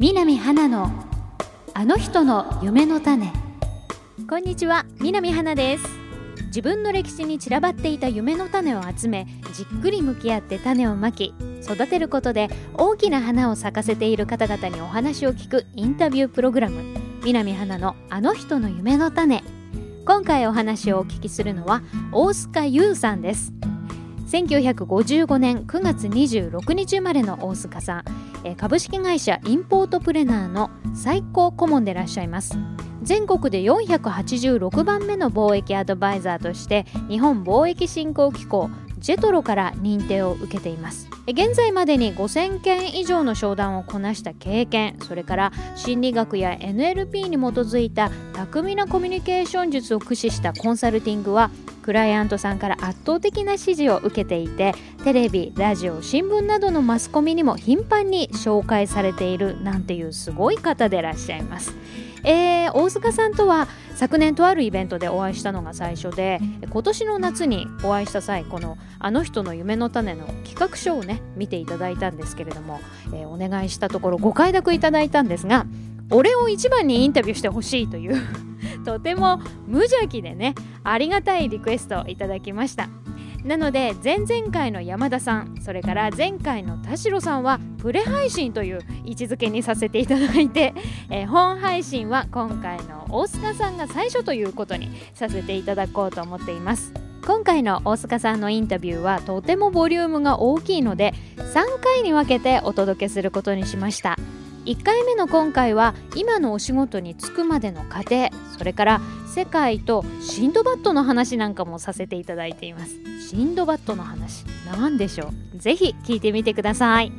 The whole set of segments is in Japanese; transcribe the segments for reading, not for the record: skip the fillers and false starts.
南花のあの人の夢の種。こんにちは、南花です。自分の歴史に散らばっていた夢の種を集め、じっくり向き合って種をまき育てることで大きな花を咲かせている方々にお話を聞くインタビュープログラム、南花のあの人の夢の種。今回お話をお聞きするのは大須賀優さんです。1955年9月26日生まれの大須賀さん、株式会社インポートプレナーの最高顧問でいらっしゃいます。全国で486番目の貿易アドバイザーとして日本貿易振興機構ジェトロから認定を受けています。現在までに5000件以上の商談をこなした経験、それから心理学や NLP に基づいた巧みなコミュニケーション術を駆使したコンサルティングはクライアントさんから圧倒的な支持を受けていて、テレビ、ラジオ、新聞などのマスコミにも頻繁に紹介されているなんていうすごい方でいらっしゃいます。大須賀さんとは昨年とあるイベントでお会いしたのが最初で、今年の夏にお会いした際、このあの人の夢の種の企画書をね見ていただいたんですけれども、お願いしたところご快諾いただいたんですが、俺を一番にインタビューしてほしいというとても無邪気でねありがたいリクエストをいただきました。なので前々回の山田さん、それから前回の田代さんはプレ配信という位置づけにさせていただいて、本配信は今回の大須賀さんが最初ということにさせていただこうと思っています。今回の大須賀さんのインタビューはとてもボリュームが大きいので3回に分けてお届けすることにしました。1回目の今回は今のお仕事に就くまでの過程、それから世界とシンドバッドの話なんかもさせていただいています。シンドバッドの話なんでしょう。ぜひ聞いてみてください。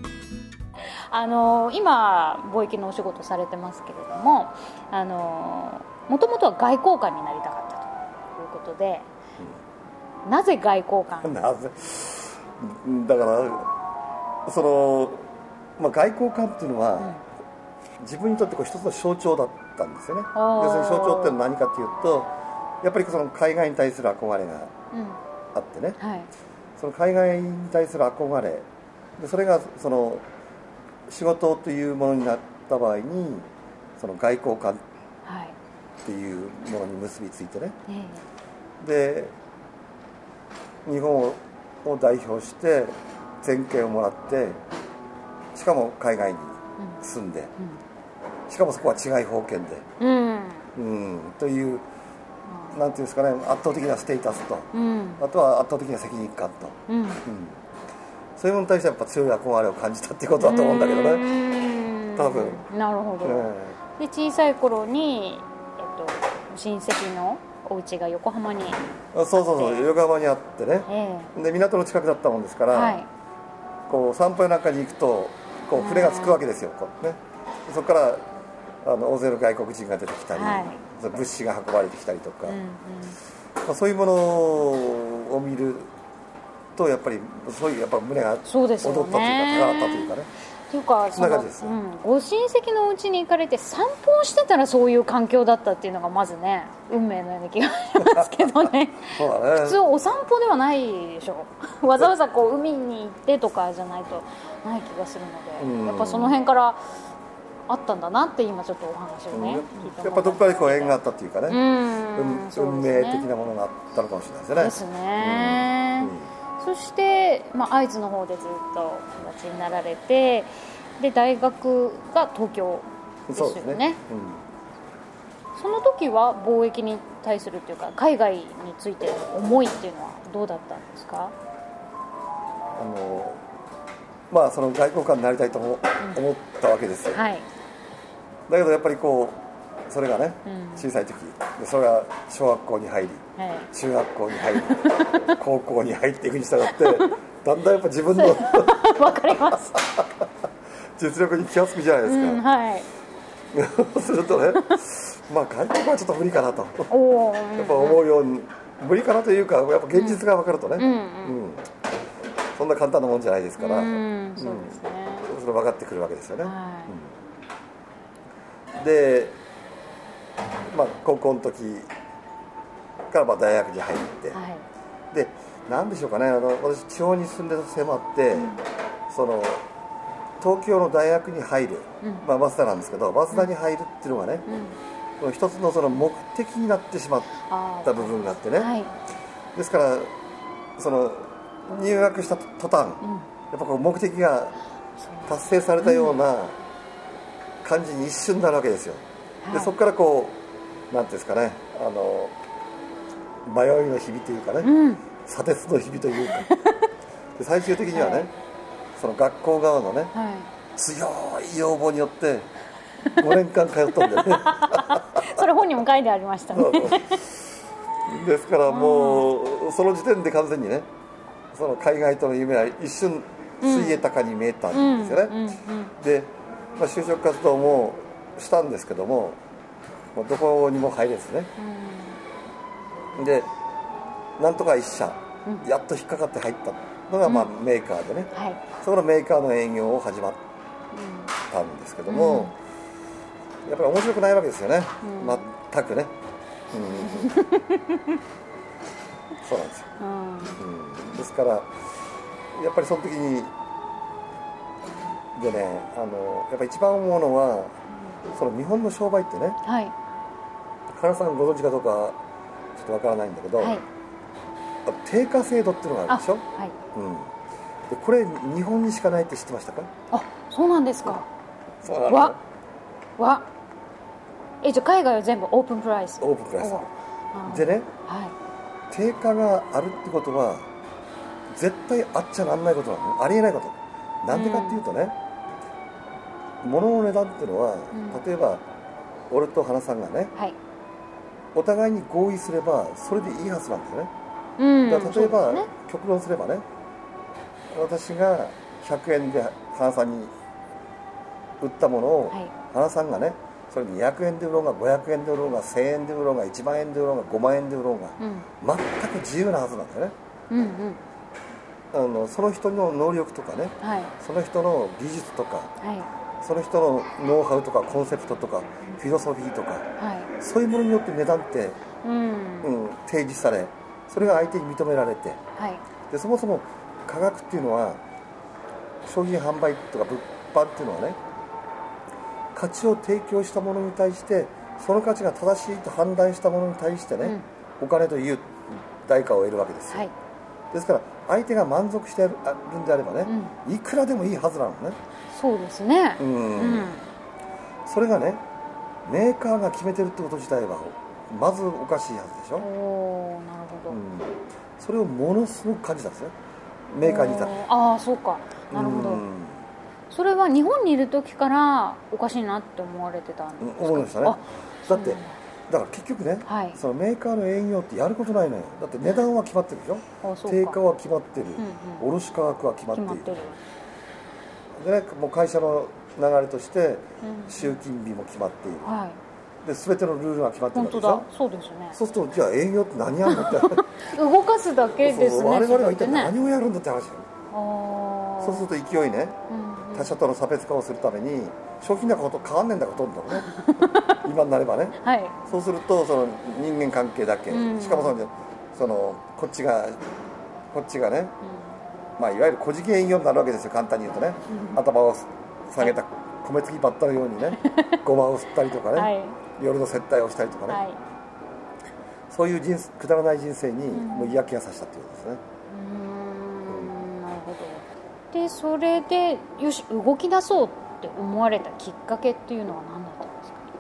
今貿易のお仕事されてますけれども、もともとは外交官になりたかったということで、なぜ外交官？ なぜだから外交官っていうのは、自分にとって一つの象徴だったんですよね。要するに象徴って何かっていうと、やっぱりその海外に対する憧れがあってね、その海外に対する憧れで、それがその仕事というものになった場合にその外交官っていうものに結びついてね、で日本を代表して全権をもらって、しかも海外に住んで、しかもそこは治外法権で、というなんていうんですかね、圧倒的なステータスと、あとは圧倒的な責任感と、そういうものに対してやっぱ強い憧れを感じたっていうことだと思うんだけどね、多分。なるほど。 で小さい頃に、親戚のお家が横浜にあって、 そう横浜にあってね、で港の近くだったもんですから、こう散歩なんかに行くとこう船が着くわけですよ、そこから大勢の外国人が出てきたり、物資が運ばれてきたりとか、そういうものを見るとやっぱりやっぱ胸が躍ったというか、高かったというかね。 というかそんな感じですよ。ご親戚のお家に行かれて散歩をしてたらそういう環境だったっていうのがまずね、運命のような気がしますけどね。そうだね。普通お散歩ではないでしょ。わざわざこう海に行ってとかじゃないとない気がするので、やっぱその辺からあったんだなって今ちょっとお話をね、聞いて、 やっぱどこかでこう縁があったっていうかね、運命的なものがあったのかもしれないですね。 ですね。そして、会津の方でずっとお待ちになられて、で大学が東京ですよね。そうですね。その時は貿易に対するというか海外についての思いっていうのはどうだったんですか？ その外交官になりたいと思ったわけですよ。だけどやっぱりこうそれがね、小さい時で、それが小学校に入り、中学校に入り高校に入っていくに従ってだんだんやっぱ自分のわかります実力に気がつくじゃないですか。そうするとね、外交はちょっと無理かなとやっぱ思うように、無理かなというか、やっぱ現実が分かるとね、そんな簡単なもんじゃないですから、そうですね。それ分かってくるわけですよね。で高校の時から大学に入って、で何でしょうかね、私地方に住んでたせいもあって、その東京の大学に入る、早稲田なんですけど、早稲田に入るっていうのがね、一つのその目的になってしまった部分があってね、ですからその入学した途端、やっぱこう目的が達成されたような感じに一瞬になるわけですよ。でそこからこうなんていうんですかね、迷いの日々というかね、砂鉄の日々というかで最終的にはね、その学校側のね、強い要望によって5年間通ったんだよねそれ本にも書いてありましたねですからもうその時点で完全にね、その海外との夢は一瞬ついえたかに見えたんですよね。で、就職活動もしたんですけども、どこにも入れずね、でなんとか一社やっと引っかかって入ったのがメーカーでね、そこのメーカーの営業を始まったんですけども、やっぱり面白くないわけですよね、全くね、そうなんですよ、ですからやっぱりその時にでね、やっぱり一番思うのは、その日本の商売ってね、原さんご存知かどうかちょっとわからないんだけど、定価制度っていうのがあるでしょ、でこれ日本にしかないって知ってましたか？ あ、そうなんですか。 そうなの。 じゃあ海外は全部オープンプライス。 オープンプライスでね、定価があるってことは絶対あっちゃなんないことなのね、ありえないこと。なんでかっていうとね、物の値段っていうのは、例えば俺と花さんがね、お互いに合意すればそれでいいはずなんですよね。だから例えば、極論すればね、私が100円で花さんに売ったものを、花さんがねそれ200円で売ろうが500円で売ろうが1000円で売ろうが1万円で売ろうが5万円で売ろうが、全く自由なはずなんだよね。その人の能力とかね、その人の技術とか、その人のノウハウとかコンセプトとかフィロソフィーとか、そういうものによって値段って、提示され、それが相手に認められて、でそもそも価格っていうのは商品販売とか物販っていうのはね、価値を提供したものに対してその価値が正しいと判断したものに対してね、お金という代価を得るわけですよ。ですから相手が満足しているんであればね、いくらでもいいはずなのね。 そうですね。 それがね、メーカーが決めてるってこと自体はまずおかしいはずでしょ。 なるほど。 それをものすごく感じたんですよ、メーカーにいた。 そうか、なるほど。それは日本にいる時からおかしいなって思われてたんですか？ 思いましたね。だってだから結局ね、そのメーカーの営業ってやることないのよ。だって値段は決まってるでしょ、定価は決まってる、卸価格は決まっているでね、もう会社の流れとして集金日も決まっている、で全てのルールが決まってるわけでしょ。 そうですね。 そうするとじゃあ営業って何やるのって動かすだけですね。 我々は一体何をやるんだって話。そうすると勢いね、他社との差別化をするために商品なんかほとんど変わんねえんだほとんどね今になればね、そうするとその人間関係だけ、しかもそのこっちがね、いわゆる小事件営業になるわけですよ、簡単に言うとね。頭を下げた米継ぎバッタのようにねごまを吸ったりとかね、夜の接待をしたりとかね、そういうくだらない人生にもう嫌気がさしたっていうことですね。 なるほど。でそれでよし動き出そうって思われたきっかけっていうのは何だったん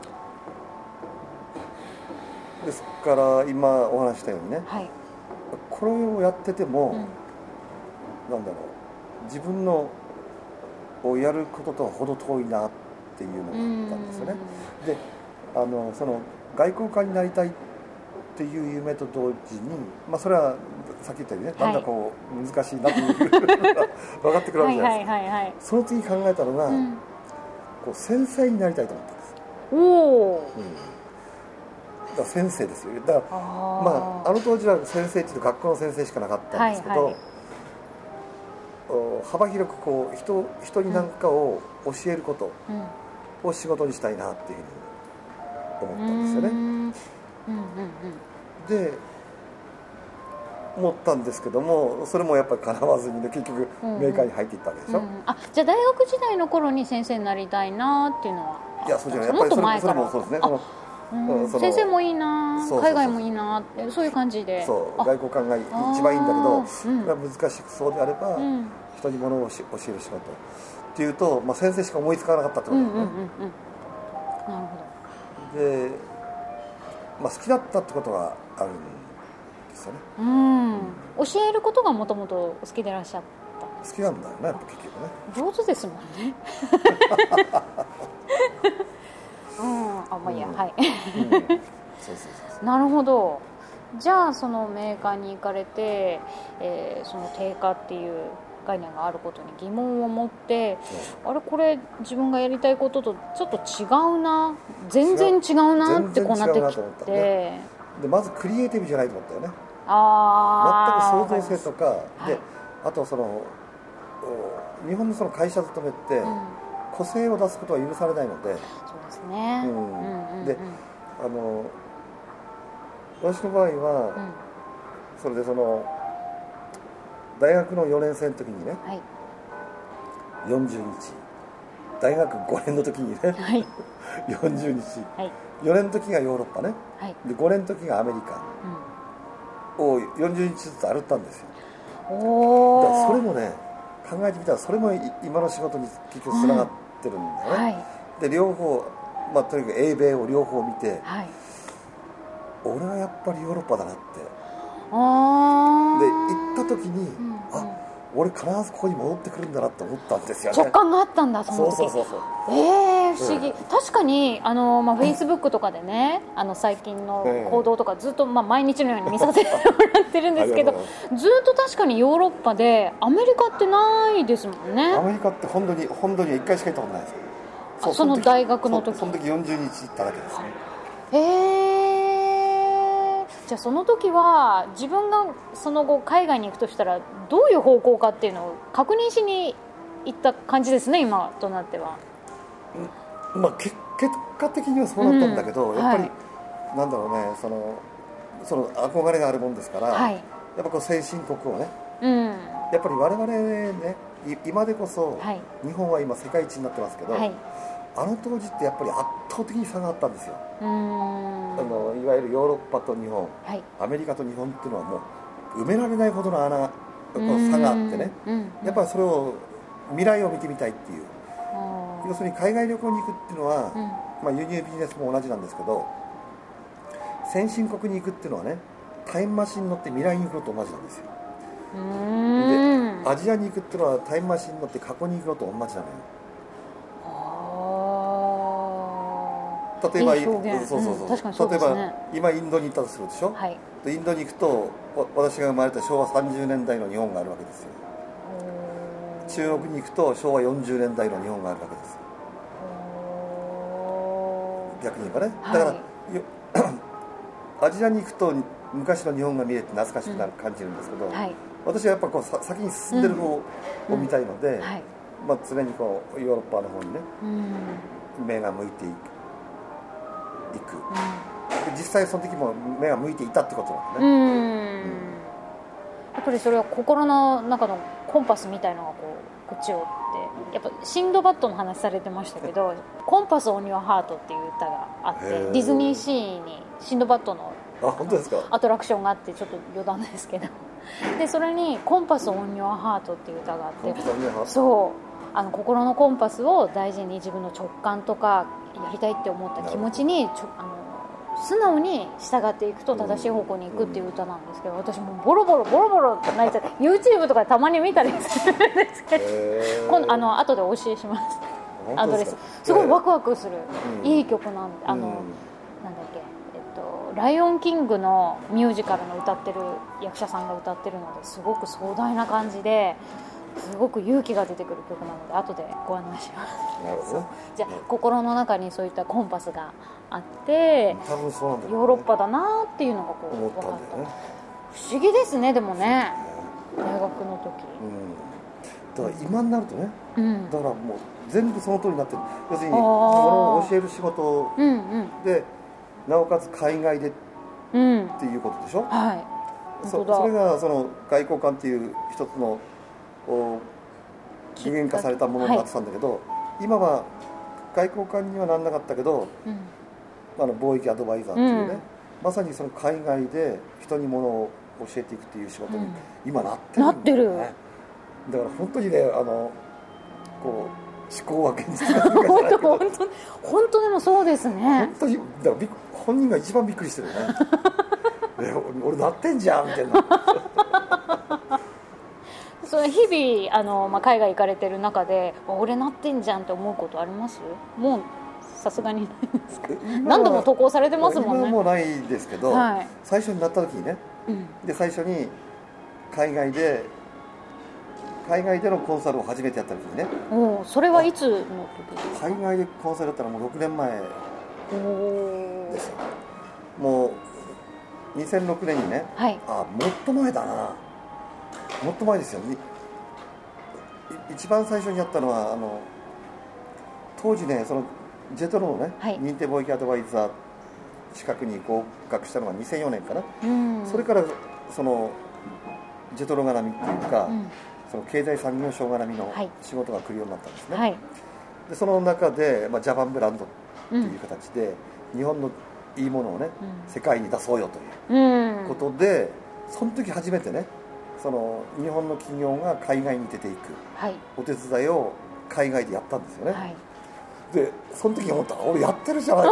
ですか？ ですから今お話したようにね、これをやってても、なんだろう、自分のやることとは程遠いなっていうのがあったんですよね。でその外交官になりたいっていう夢と同時に、それはさっき言ったようにね、だんだんこう難しいなという分かってくるわけじゃないですか。その次考えたのが、こう先生になりたいと思ったんです。だから先生ですよ。だからあの当時は先生っていうと学校の先生しかなかったんですけど、幅広くこう人に何かを教えることを仕事にしたいなっていうふうに思ったんですよね。で思ったんですけども、それもやっぱり叶わずにね、結局メーカーに入っていったわけでしょ、 じゃあ大学時代の頃に先生になりたいなっていうのは。 いや、そうじゃない、やっぱりそれもそうですね。 先生もいいな、海外もいいなって、そういう感じで。 そう外交官が一番いいんだけど、難しくそうであれば、人に物を教える仕事っていうと、先生しか思いつかなかったってことだよね。 なるほど。 で、好きだったってことがあるんですよね。 教えることがもともと好きでいらっしゃった。 好きなんだよね、やっぱ結局ね。上手ですもんね。いや、はい。なるほど。じゃあそのメーカーに行かれて、その定価っていう概念があることに疑問を持って、あれこれ自分がやりたいこととちょっと違うな、全然違うなってこうなってきて、 でまずクリエイティブじゃないと思ったよね。全く創造性とかで、あとその日本のその会社勤めって、個性を出すことは許されないので。 そうですね。 で、私の場合は、それでその大学の4年生の時にね、40日、大学5年の時にね、40日、4年の時がヨーロッパね、で5年の時がアメリカを40日ずつ歩ったんですよ。だからそれもね、考えてみたらそれも今の仕事に結局つながってるんだよね。で両方、とにかく英米を両方見て、俺はやっぱりヨーロッパだなって。で行った時に、俺必ずここに戻ってくるんだなって思ったんですよね。 直感があったんだ、その時。 そう不思議。確かにFacebook とかでね、最近の行動とかずっと毎日のように見させてもらってるんですけど、ずっと確かにヨーロッパで、アメリカってないですもんね。 アメリカって本土に1回しか行ったことないです。 その大学の時。 その時40日行っただけですね。 じゃあその時は自分がその後海外に行くとしたらどういう方向かっていうのを確認しに行った感じですね、今となっては。 結果的にはそうなったんだけど、やっぱりなんだろうね、その憧れがあるもんですから、やっぱこう先進国をね、やっぱり我々ね、今でこそ、日本は今世界一になってますけど、あの当時ってやっぱり圧倒的に差があったんですよ。いわゆるヨーロッパと日本、アメリカと日本っていうのはもう埋められないほどの差があってね、やっぱりそれを未来を見てみたいっていう、要するに海外旅行に行くっていうのは、輸入ビジネスも同じなんですけど、先進国に行くっていうのはね、タイムマシンに乗って未来に行くのと同じなんですよ。でアジアに行くっていうのはタイムマシンに乗って過去に行くのと同じなのよ。例えば、今インドに行ったとするでしょ、でインドに行くと私が生まれた昭和30年代の日本があるわけですよ。中国に行くと昭和40年代の日本があるわけですよ。逆に言えばね、だからアジアに行くと昔の日本が見えて懐かしくなる感じるんですけど、私はやっぱこう先に進んでる方を見たいので、常にこうヨーロッパの方にね、目が向いていく。実際その時も目が向いていたってことなんだね。 やっぱりそれは心の中のコンパスみたいなのがこっちをってやっぱシンドバッドの話されてましたけどコンパスオンユアハートっていう歌があって、ディズニーシーにシンドバッドのアトラクションがあって、ちょっと余談ですけどでそれにコンパスオンユアハートっていう歌があって、そう心のコンパスを大事に自分の直感とかやりたいって思った気持ちに素直に従っていくと正しい方向に行くっていう歌なんですけど、私もボロボロって泣いちゃって YouTube とかでたまに見たりするんですけど今度後でお教えしますアドレス。すごいワクワクする、いい曲なんで、なんだっけ、ライオンキングのミュージカルの歌ってる役者さんが歌ってるのですごく壮大な感じですごく勇気が出てくる曲なので後でご案内します。じゃあ心の中にそういったコンパスがあって多分そうなんだよね、 ヨーロッパだなっていうのがこう思ったんだよね。 不思議ですね。でもね、大学の時、 だから今になるとね、だからもう全部その通りになってる。要するに物を教える仕事で、なおかつ海外でっていうことでしょ。 それがその外交官っていう一つの具現化されたものになってたんだけど、今は外交官にはならなかったけど、貿易アドバイザーっていうね、まさにその海外で人にものを教えていくっていう仕事に今なってるんだよね。だから本当にね、こう思考は現実が本当でもそうですね。 本当にだから本人が一番びっくりしてるよね俺なってんじゃんみたいなそれ日々海外行かれてる中で俺なってんじゃんって思うことあります？もうさすがにないですか？何度も投稿されてますもんね。 今はもうないですけど、最初になった時にね、で最初に海外でのコンサルを初めてやった時にね。 それはいつの時ですか？ 海外でコンサルだったらもう6年前ですよ。もう2006年にね、もっと前だな、もっと前ですよ。一番最初にやったのは当時ね、そのジェトロのね、認定貿易アドバイザー資格に合格したのが2004年かな。それからそのジェトロ絡みっていうか、その経済産業省絡みの仕事が来るようになったんですね。でその中で、ジャパンブランドっていう形で、日本のいいものをね、世界に出そうよということで、その時初めてね、その日本の企業が海外に出ていくお手伝いを海外でやったんですよね。でその時に思った、俺やってるじゃない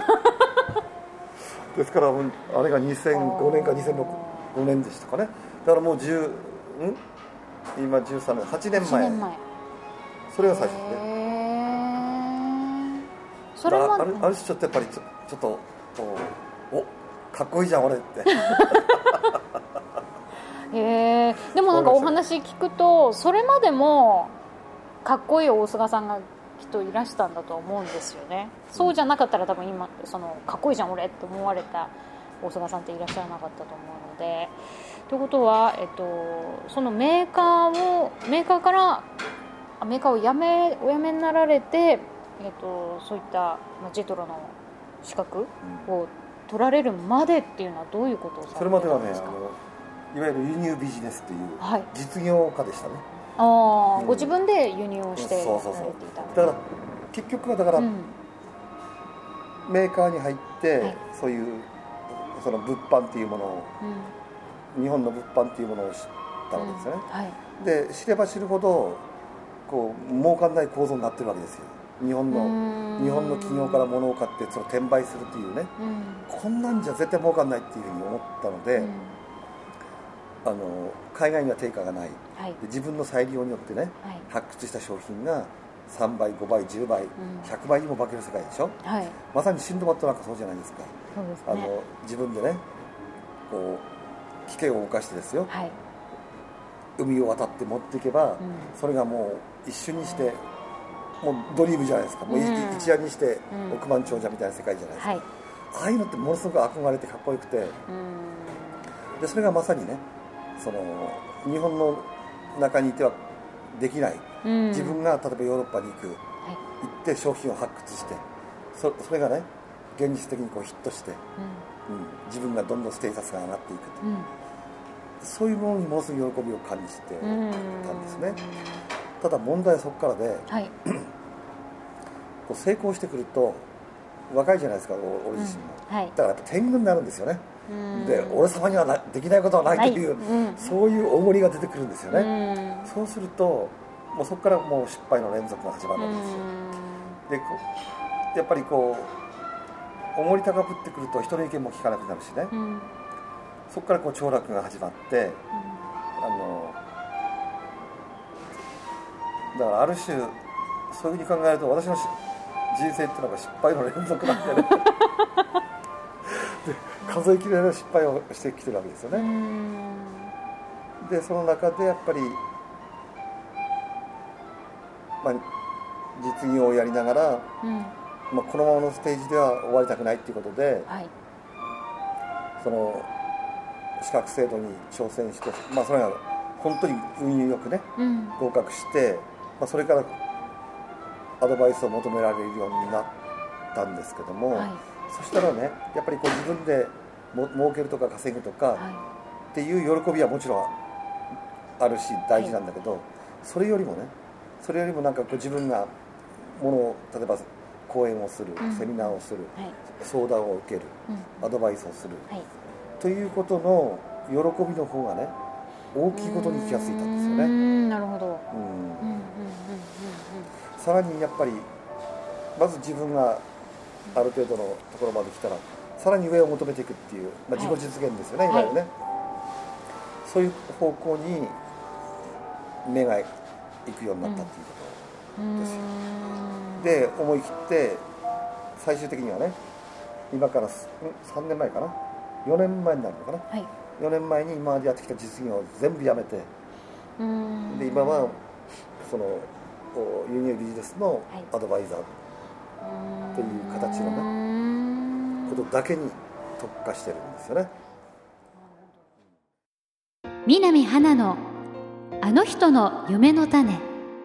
ですから、あれが2005年か2005年でしたかね。だからもう今13年、8年前、それが最初ですね。それはある種ちょっとやっぱりちょっとかっこいいじゃん俺ってでもなんかお話聞くと、それまでもかっこいい大菅さんがきっといらしたんだと思うんですよね。そうじゃなかったら多分今そのかっこいいじゃん俺って思われた大菅さんっていらっしゃらなかったと思うので、ということは、そのメーカーをお辞めになられて、そういったジェトロの資格を取られるまでっていうのはどういうことをされてたんですか？ それまではね、いわゆる輸入ビジネスという実業家でしたね。 ご自分で輸入をしてやられていた。 だから結局はメーカーに入って、そういうその物販っていうものを、日本の物販っていうものを知ったわけですよね。で知れば知るほど儲かんない構造になってるわけですよ。日本の企業から物を買ってそれを転売するっていうね、こんなんじゃ絶対儲かんないっていうふうに思ったので、海外には定価がない、で自分の再利用によってね、発掘した商品が3倍5倍10倍、100倍にも化ける世界でしょ。まさにシンドバッドなんかそうじゃないですか。自分でね危険を冒してですよ、海を渡って持っていけば、それがもう一瞬にしてもうドリームじゃないですか。もう一夜にして億万長者みたいな世界じゃないですか。ああいうのってものすごく憧れてかっこよくて、でそれがまさにね、その日本の中にいてはできない、自分が例えばヨーロッパに行って商品を発掘して、それがね現実的にヒットして、自分がどんどんステータスが上がっていくと、そういうものにものすごい喜びを感じてたんですね。ただ問題はそこからで、成功してくると若いじゃないですか、俺自身も、だからやっぱ天狗になるんですよね。で俺様にはできないことはないという、そういう重りが出てくるんですよね。そうするともうそこからもう失敗の連続が始まるわけですよ。でやっぱり重り高ぶってくると人の意見も聞かなくなるしね、そこから凋落が始まって、だからある種そういうふうに考えると、私の人生っていうのが失敗の連続なんでねで数えきれない失敗をしてきてるわけですよね。でその中でやっぱり、実業をやりながら、このままのステージでは終わりたくないっていうことで、その資格制度に挑戦して、それが本当に運よくね、合格して、それからアドバイスを求められるようになったんですけども、そしたらね、やっぱり自分で儲けるとか稼ぐとか、 っていう喜びはもちろんあるし大事なんだけど、それよりもなんかこう自分がものを例えば講演をする、セミナーをする、相談を受ける、アドバイスをする、ということの喜びの方がね大きいことに気がついたんですよね。 なるほど。 さらにやっぱりまず自分がある程度のところまで来たらさらに上を求めていくっていう、自己実現ですよね、いわゆるね、そういう方向に目が行くようになったっていうことですよ。で思い切って最終的にはね、今から3年前かな、4年前になるのかな、4年前に今までやってきた実業を全部やめて、で今はその輸入ビジネスのアドバイザーという形のねことだけに特化してるんですよね。 南花のあの人の夢の種。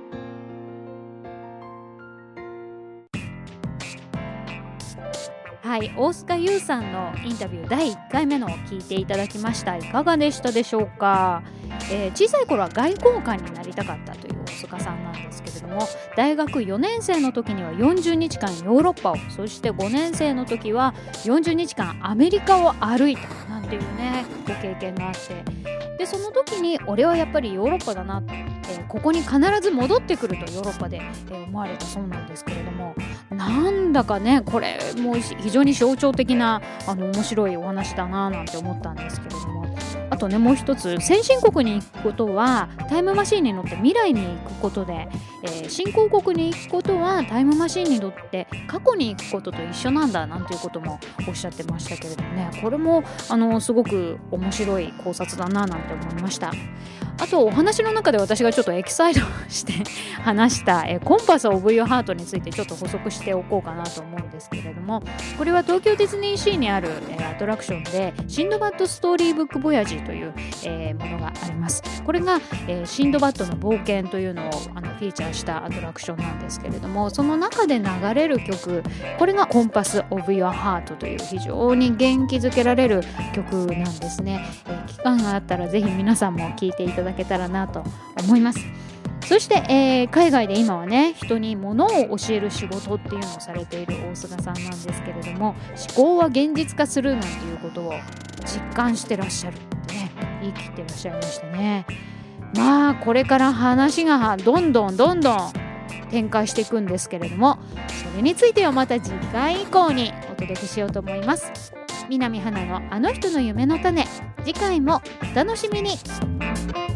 はい、大須賀優さんのインタビュー第1回目のを聞いていただきました。いかがでしたでしょうか。小さい頃は外交官になりたかったという大須賀さんなんですけれども、大学4年生の時には40日間ヨーロッパを、そして5年生の時は40日間アメリカを歩いたなんていうねご経験があって、でその時に俺はやっぱりヨーロッパだな、ここに必ず戻ってくるとヨーロッパで、思われたそうなんですけれども、なんだかねこれも非常に象徴的な面白いお話だななんて思ったんですけれども、あとねもう一つ、先進国に行くことはタイムマシーンに乗って未来に行くことで、新興国に行くことはタイムマシーンに乗って過去に行くことと一緒なんだなんていうこともおっしゃってましたけれどもね、これもすごく面白い考察だななんて思いました。あとお話の中で私がちょっとエキサイトして話した、コンパス・オブ・ユア・ハートについてちょっと補足しておこうかなと思うんですけれども、これは東京ディズニーシーにある、アトラクションでシンドバッド・ストーリーブック・ボヤジーという、ものがあります。これが、シンドバッドの冒険というのをフィーチャーしたアトラクションなんですけれども、その中で流れる曲、これがコンパス・オブ・ユア・ハートという非常に元気づけられる曲なんですね。期間があったらぜひ皆さんも聴いていただけたらなと思います。そして、海外で今はね人に物を教える仕事っていうのをされている大須賀さんなんですけれども、思考は現実化するなんていうことを実感してらっしゃるってね言い切ってらっしゃいましたね。まあこれから話がどんどん展開していくんですけれども、それについてはまた次回以降にお届けしようと思います。南花のあの人の夢の種、次回もお楽しみに。